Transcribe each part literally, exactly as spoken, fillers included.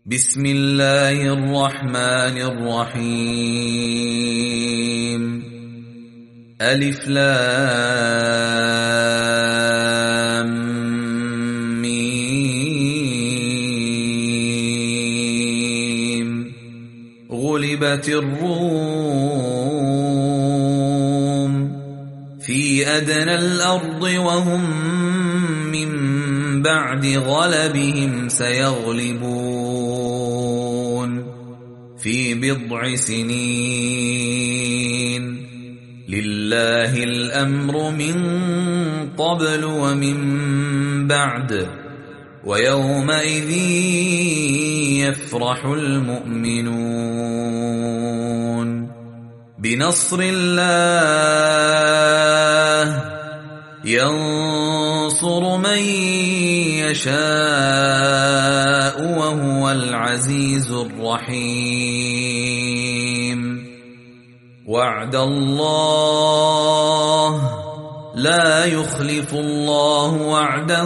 بسم الله الرحمن الرحيم ألف لام ميم غلبت الروم في أدنى الأرض وهم من بعد غلبهم سيغلبون في بضع سنين لله الأمر من قبل ومن بعد ويومئذ يفرح المؤمنون بنصر الله ينصر من يشاء وهو العزيز الرحيم وعد الله لا يخلف الله وعده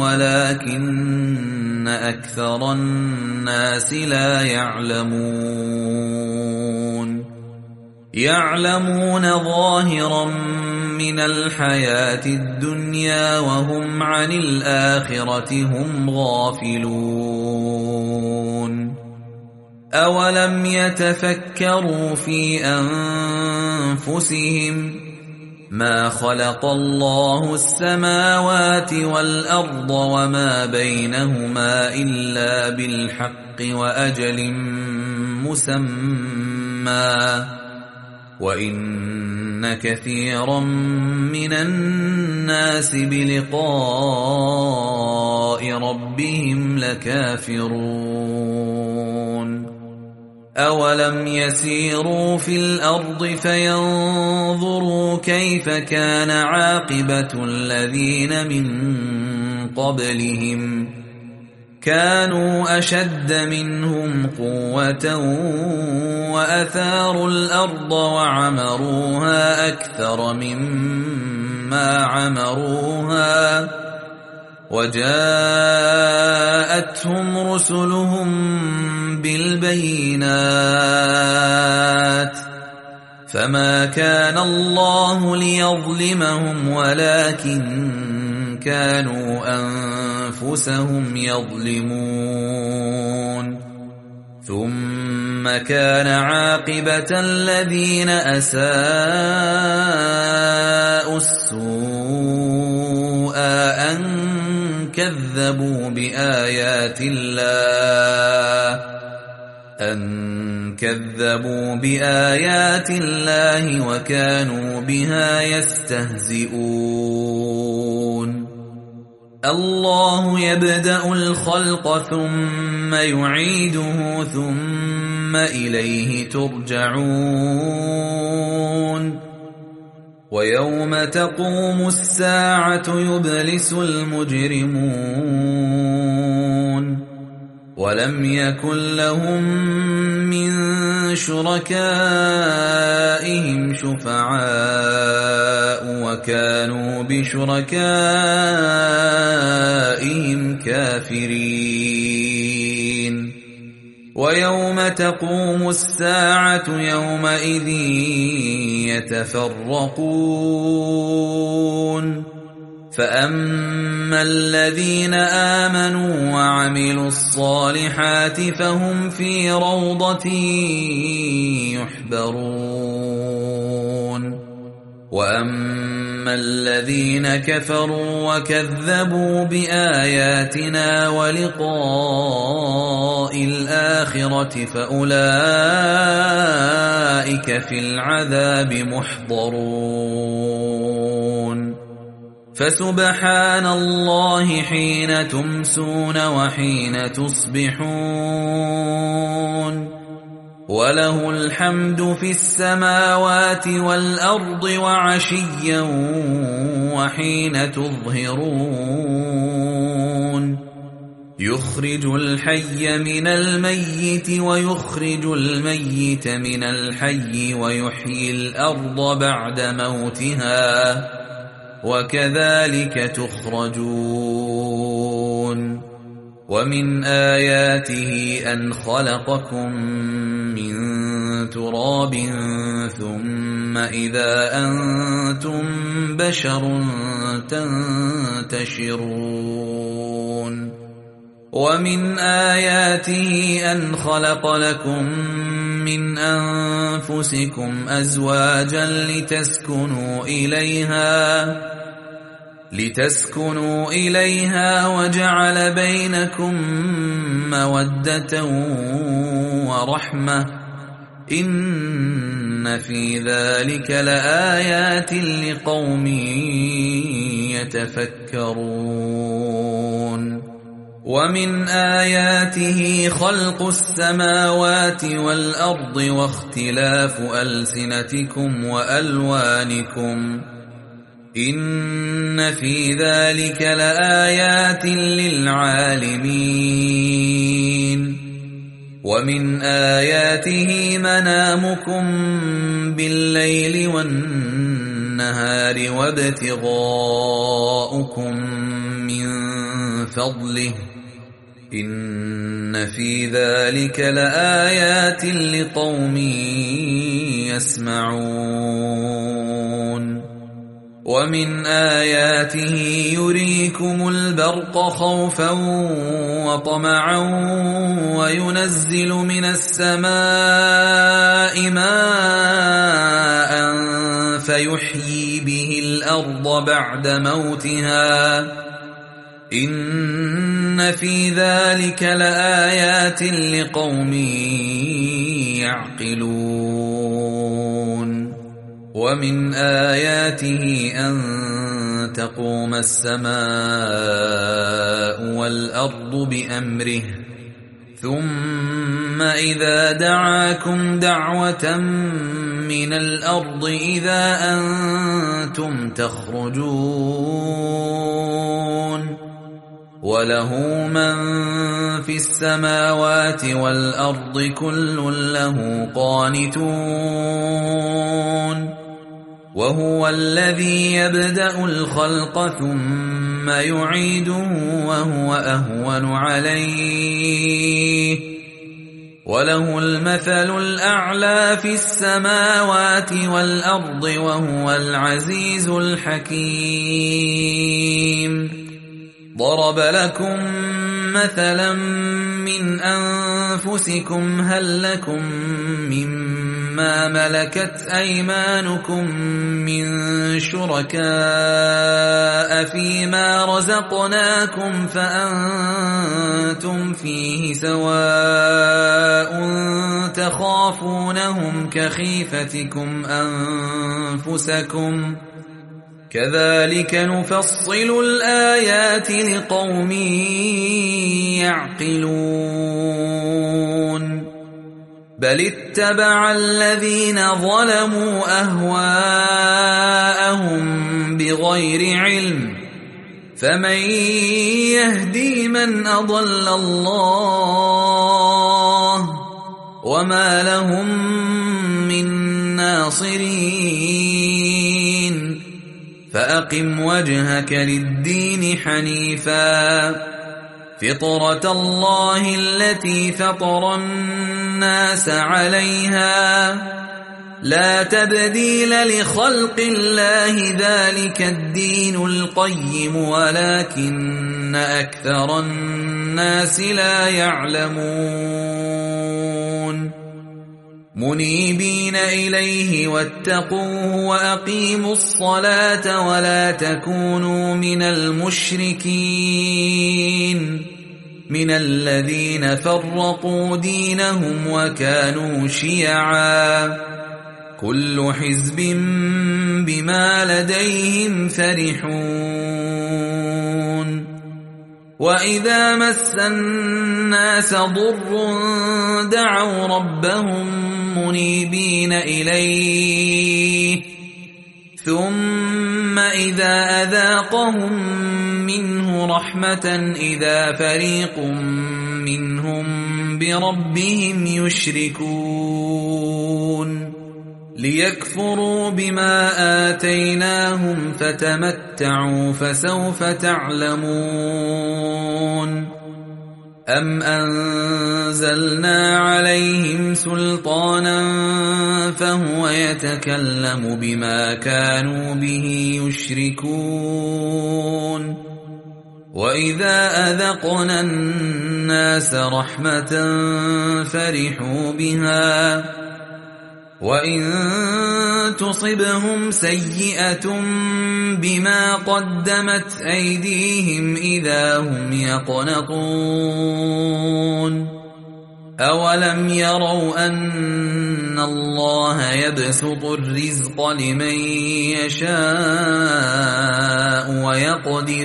ولكن أكثر الناس لا يعلمون يعلمون ظاهرا من الحياة الدنيا وهم عن الآخرة هم غافلون أولم يتفكروا في أنفسهم ما خلق الله السماوات والأرض وما بينهما إلا بالحق وأجل مسمى وإن كثيرا من الناس بلقاء ربهم لكافرون أولم يسيروا في الأرض فينظروا كيف كان عاقبة الذين من قبلهم كانوا أشد منهم قوة وأثاروا الأرض وعمروها أكثر مما عمروها وجاءتهم رسلهم بالبينات فما كان الله ليظلمهم ولكن كانوا أنفسهم يظلمون ثم كان عاقبة الذين أساءوا السوء أن كذبوا بآيات الله أن كذبوا بآيات الله وكانوا بها يستهزئون الله يبدأ الخلق ثم يعيده ثم إليه ترجعون ويوم تقوم الساعة يبلس المجرمون ولم يكن لهم من شركائهم شفعاء وكانوا بشركائهم كافرين ويوم تقوم الساعة يومئذ يتفرقون فأما الذين آمنوا وعملوا الصالحات فهم في روضة يحبرون وأما الذين كفروا وكذبوا بآياتنا ولقاء الآخرة فأولئك في العذاب محضرون فسبحان الله حين تمسون وحين تصبحون وله الحمد في السماوات والأرض وعشيا وحين تظهرون يخرج الحي من الميت ويخرج الميت من الحي ويحيي الأرض بعد موتها وكذلك تخرجون ومن آياته أن خلقكم من تراب ثم إذا أنتم بشر تنتشرون ومن آياته أن خلق لكم من أنفسكم أزواجا لتسكنوا إليها لتسكنوا إليها وجعل بينكم مودة ورحمة إن في ذلك لآيات لقوم يتفكرون ومن آياته خلق السماوات والأرض واختلاف ألسنتكم وألوانكم إن في ذلك لآيات للعالمين ومن آياته منامكم بالليل والنهار وابتغاؤكم من فضله إن في ذلك لآيات لقوم يسمعون ومن آياته يريكم البرق خوفا وطمعا وينزل من السماء ماء فيحيي به الأرض بعد موتها إن في ذلك لآيات لقوم يعقلون ومن آياته أن تقوم السماء والأرض بأمره ثم إذا دعاكم دعوة من الأرض إذا أنتم تخرجون وله من في السماوات والأرض كل له قانتون وهو الذي يبدأ الخلق ثم يعيده وهو أهون عليه وله المثل الأعلى في السماوات والأرض وهو العزيز الحكيم ضرب لكم مثلا من أنفسكم هل لكم مما ملكت أيمانكم من شركاء فيما رزقناكم فأنتم فيه سواء تخافونهم كخيفتكم أنفسكم كذلك نفصل الآيات لقوم يعقلون بل اتبع الذين ظلموا أهواءهم بغير علم فمن يهدي من أضل الله وما لهم من ناصرين فأقم وجهك للدين حنيفا فطرة الله التي فطر الناس عليها لا تبديل لخلق الله ذلك الدين القيم ولكن أكثر الناس لا يعلمون منيبين إليه واتقوه وأقيموا الصلاة ولا تكونوا من المشركين من الذين فرقوا دينهم وكانوا شيعا كل حزب بما لديهم فرحون وإذا مس الناس ضر دعوا ربهم منيبين إليه ثم إذا أذاقهم منه رحمة إذا فريق منهم بربهم يشركون ليكفروا بما آتيناهم فتمتعوا فسوف تعلمون أَمْ أَنزَلْنَا عَلَيْهِمْ سُلْطَانًا فَهُوَ يَتَكَلَّمُ بِمَا كَانُوا بِهِ يُشْرِكُونَ وَإِذَا أَذَقْنَا النَّاسَ رَحْمَةً فَرِحُوا بِهَا وَإِن تُصِبْهُمْ سَيِّئَةٌ بِمَا قَدَّمَتْ أَيْدِيهِمْ إِذَا هُمْ يَقْنَطُونَ أَوَلَمْ يَرَوْا أَنَّ اللَّهَ يَبْسُطُ الرِّزْقَ لِمَن يَشَاءُ وَيَقْدِرُ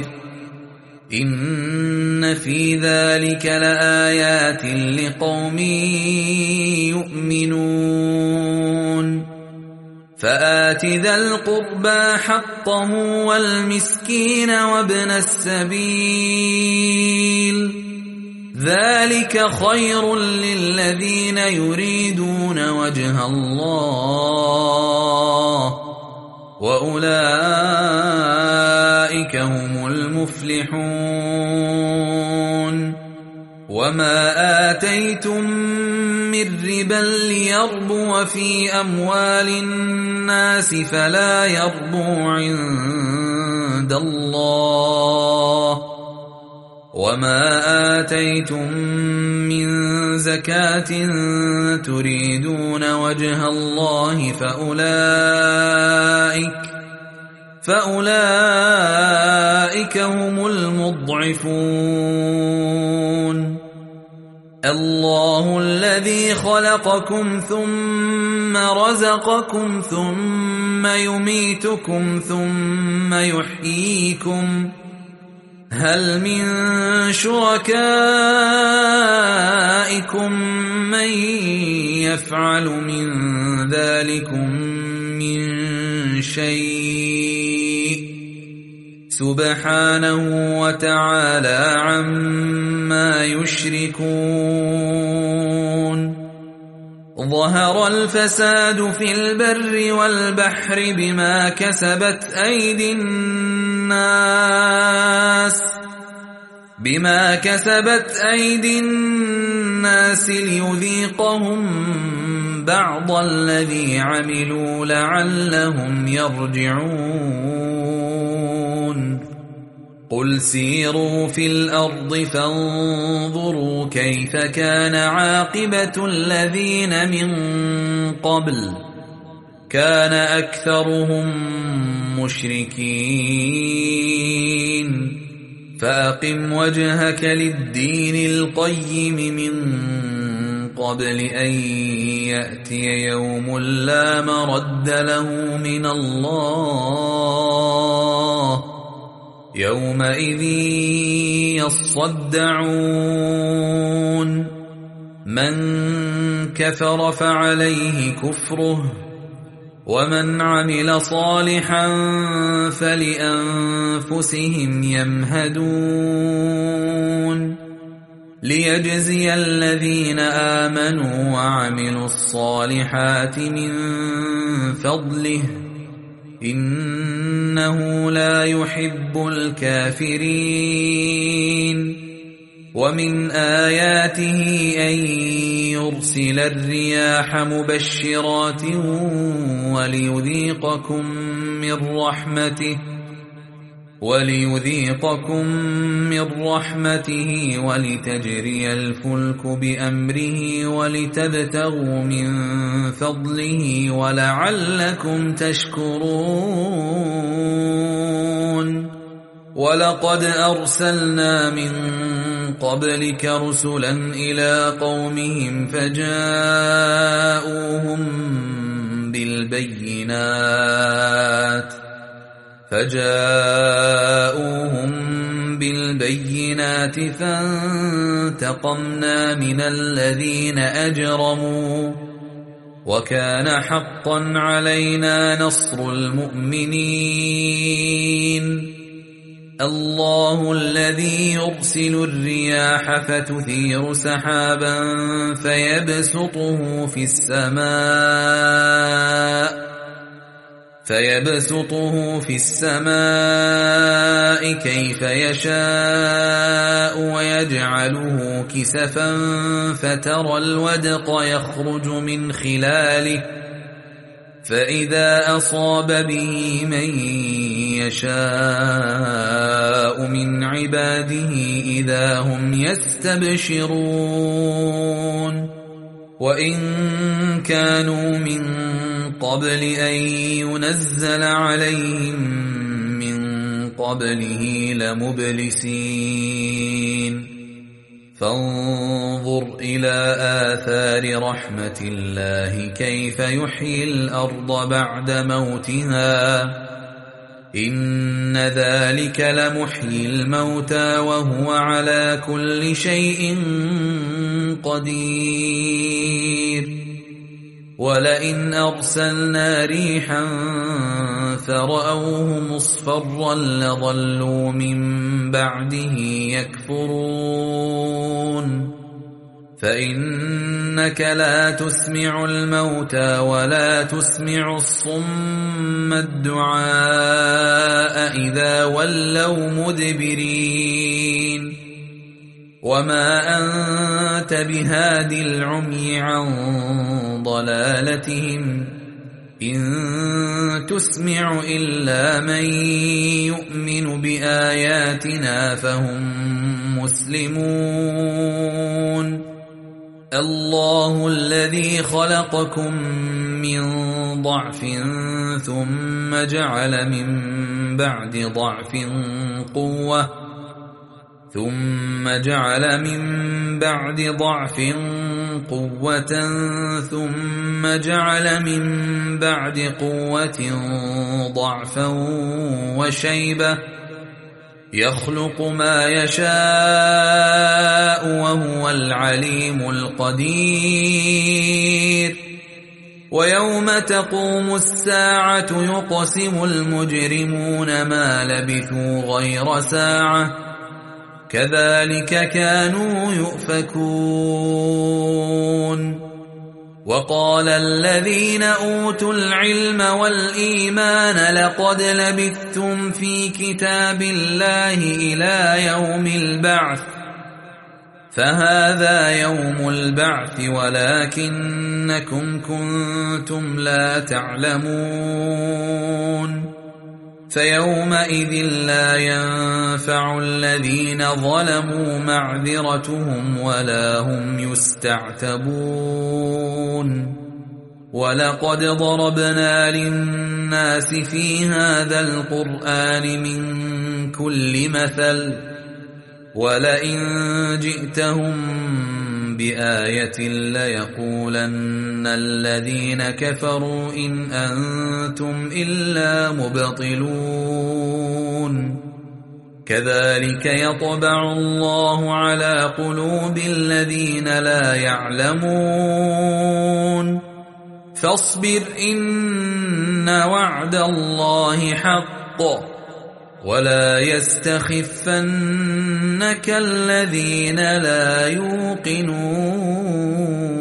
إِنَّ فِي ذَلِكَ لَآيَاتٍ لِقَوْمٍ يُؤْمِنُونَ فَآتِ ذَا الْقُرْبَى حَقَّهُ وَالْمِسْكِينَ وَابْنَ السَّبِيلِ ذَلِكَ خَيْرٌ لِّلَّذِينَ يُرِيدُونَ وَجْهَ اللَّهِ وَأُولَٰئِكَ هُمُ الْمُفْلِحُونَ وَمَا آتَيْتُم مِّن رِّبًا لِّيَرْبُوَ فِي أَمْوَالِ النَّاسِ فَلَا يَرْبُو عِندَ اللَّهِ وَمَا آتَيْتُم مِّن زَكَاةٍ تُرِيدُونَ وَجْهَ اللَّهِ فَأُولَٰئِكَ فَأُولَٰئِكَ هُمُ الْمُضْعِفُونَ اللَّهُ الَّذِي خَلَقَكُمْ ثُمَّ رَزَقَكُمْ ثُمَّ يُمِيتُكُمْ ثُمَّ يُحْيِيكُمْ هَلْ مِن شُرَكَائِكُم مَّن يَفْعَلُ مِن ذَٰلِكُم مِّن شَيْءٍ سُبْحَانَهُ وَتَعَالَىٰ عَمَّا يُشْرِكُونَ ظَهَرَ الْفَسَادُ فِي الْبَرِّ وَالْبَحْرِ بِمَا كَسَبَتْ أَيْدِي النَّاسِ بِمَا كَسَبَتْ أَيْدِي النَّاسِ لِيُذِيقَهُم بَعْضَ الَّذِي عَمِلُوا لَعَلَّهُمْ يَرْجِعُونَ قُلْ سِيرُوا فِي الْأَرْضِ فَانظُرُوا كَيْفَ كَانَ عَاقِبَةُ الَّذِينَ مِن قَبْلُ كَانَ أَكْثَرُهُم مُشْرِكِينَ فَأَقِمْ وَجْهَكَ لِلدِّينِ الْقَيِّمِ مِن قَبْلِ أَن يَأْتِيَ يَوْمٌ لَّا مَرَدَّ لَهُ مِنَ اللَّهِ يَوْمَئِذٍ يَصَّدَّعُونَ مَن كَفَرَ فَعَلَيْهِ كُفْرُهُ وَمَنْ عَمِلَ صَالِحًا فَلِأَنفُسِهِمْ يَمْهَدُونَ لِيَجْزِيَ الَّذِينَ آمَنُوا وَعَمِلُوا الصَّالِحَاتِ مِن فَضْلِهِ إِنَّهُ لَا يُحِبُّ الْكَافِرِينَ وَمِنْ آيَاتِهِ أَن يُرْسِلَ الرِّيَاحَ مُبَشِّرَاتٍ وَلِيُذِيقَكُم مِّن رَّحْمَتِهِ وَلِيُذِيقَكُم مِّن رَّحْمَتِهِ وَلِتَجْرِيَ الْفُلْكُ بِأَمْرِهِ وَلِتَبْتَغُوا مِن فَضْلِهِ وَلَعَلَّكُمْ تَشْكُرُونَ وَلَقَدْ أَرْسَلْنَا مِن قَبْلِكَ رُسُلًا إِلَىٰ قَوْمِهِمْ فَجَاءُوهُم بِالْبَيِّنَاتِ فَجَاءُوهُم بِالْبَيِّنَاتِ فَانتَقَمْنَا مِنَ الَّذِينَ أَجْرَمُوا وَكَانَ حَقًّا عَلَيْنَا نَصْرُ الْمُؤْمِنِينَ اللَّهُ الَّذِي يُرْسِلُ الرِّيَاحَ فَتُثِيرُ سَحَابًا فَيَبْسُطُهُ فِي السَّمَاءِ فيبسطه في السماء كيف يشاء ويجعله كسفا فترى الودق يخرج من خلاله فإذا أصاب به من يشاء من عباده إذا هم يستبشرون وإن كانوا من قبل أن ينزل عليهم من قبله لمبلسين فانظر إلى آثار رحمة الله كيف يحيي الأرض بعد موتها إن ذلك لمحيي الموتى وهو على كل شيء قدير ولئن أرسلنا ريحا فرأوه مصفرا لظلوا من بعده يكفرون فإنك لا تسمع الموتى ولا تسمع الصم الدعاء إذا ولوا مدبرين وما أنت بهاد العمي عن ضلالتهم إن تسمع إلا من يؤمن بآياتنا فهم مسلمون الله الذي خلقكم من ضعف ثم جعل من بعد ضعف قوة ثم جعل من بعد ضعف قوة ثم جعل من بعد قوة ضعفا وشيبة يخلق ما يشاء وهو العليم القدير ويوم تقوم الساعة يقسم المجرمون ما لبثوا غير ساعة كذلك كانوا يؤفكون وقال الذين أوتوا العلم والإيمان لقد لبثتم في كتاب الله إلى يوم البعث فهذا يوم البعث ولكنكم كنتم لا تعلمون فيومئذ لا ينفع الذين ظلموا معذرتهم ولا هم يستعتبون ولقد ضربنا للناس في هذا القرآن من كل مثل ولئن جئتهم بآية ليقولن الذين كفروا إن أنتم إلا مبطلون كذلك يطبع الله على قلوب الذين لا يعلمون فاصبر إن وعد الله حق ولا يستخفنك الذين لا يوقنون